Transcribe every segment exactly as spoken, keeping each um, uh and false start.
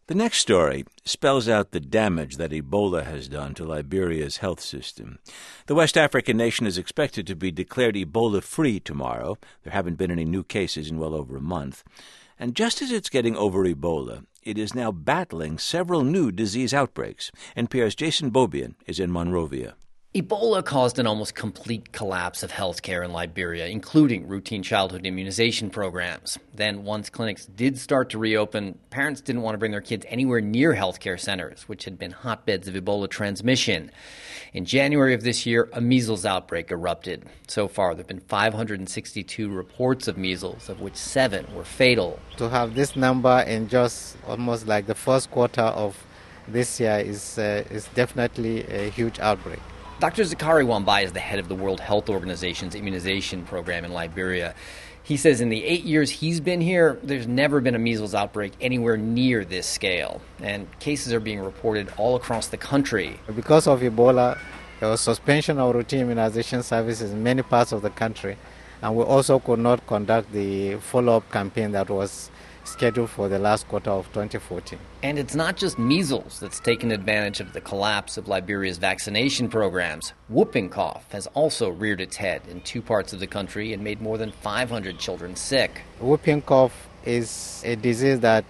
The next story spells out the damage that Ebola has done to Liberia's health system. The West African nation is expected to be declared Ebola-free tomorrow. There haven't been any new cases in well over a month. And just as it's getting over Ebola, it is now battling several new disease outbreaks. N P R's Jason Beaubien is in Monrovia. Ebola caused an almost complete collapse of healthcare in Liberia, including routine childhood immunization programs. Then, once clinics did start to reopen, parents didn't want to bring their kids anywhere near healthcare centers, which had been hotbeds of Ebola transmission. In January of this year, a measles outbreak erupted. So far, there have been five hundred sixty-two reports of measles, of which seven were fatal. To have this number in just almost like the first quarter of this year is, uh, is definitely a huge outbreak. Doctor Zakari Wambai is the head of the World Health Organization's immunization program in Liberia. He says in the eight years he's been here, there's never been a measles outbreak anywhere near this scale. And cases are being reported all across the country. Because of Ebola, there was suspension of routine immunization services in many parts of the country. And we also could not conduct the follow-up campaign that was scheduled for the last quarter of twenty fourteen. And it's not just measles that's taken advantage of the collapse of Liberia's vaccination programs. Whooping cough has also reared its head in two parts of the country and made more than five hundred children sick. Whooping cough is a disease that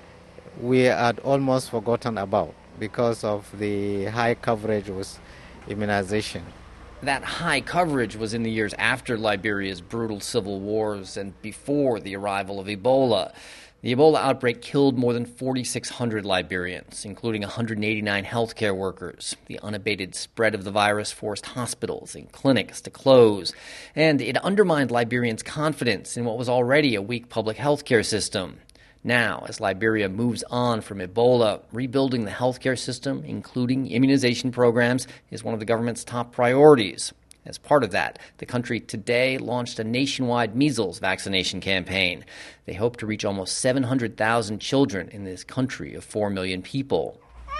we had almost forgotten about because of the high coverage with immunization. That high coverage was in the years after Liberia's brutal civil wars and before the arrival of Ebola. The Ebola outbreak killed more than forty-six hundred Liberians, including one hundred eighty-nine healthcare workers. The unabated spread of the virus forced hospitals and clinics to close, and it undermined Liberians' confidence in what was already a weak public healthcare system. Now, as Liberia moves on from Ebola, rebuilding the healthcare system, including immunization programs, is one of the government's top priorities. As part of that, the country today launched a nationwide measles vaccination campaign. They hope to reach almost seven hundred thousand children in this country of four million people.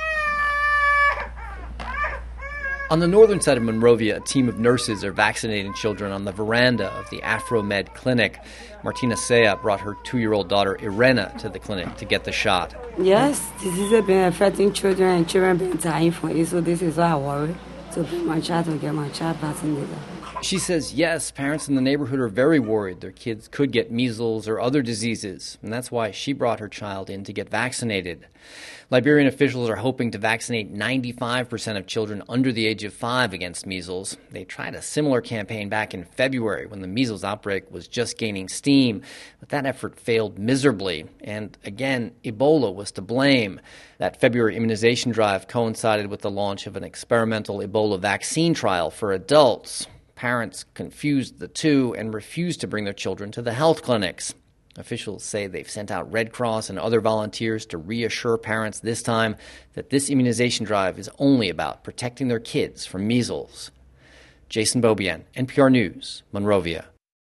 On the northern side of Monrovia, a team of nurses are vaccinating children on the veranda of the AfroMed clinic. Martina Sea brought her two-year-old daughter Irena to the clinic to get the shot. Yes, disease has been affecting children and children been dying from it, so this is why I worry to bring my child to get my child vaccinated. She says, yes, parents in the neighborhood are very worried their kids could get measles or other diseases, and that's why she brought her child in to get vaccinated. Liberian officials are hoping to vaccinate ninety-five percent of children under the age of five against measles. They tried a similar campaign back in February when the measles outbreak was just gaining steam, but that effort failed miserably. And again, Ebola was to blame. That February immunization drive coincided with the launch of an experimental Ebola vaccine trial for adults. Parents confused the two and refused to bring their children to the health clinics. Officials say they've sent out Red Cross and other volunteers to reassure parents this time that this immunization drive is only about protecting their kids from measles. Jason Beaubien, N P R News, Monrovia.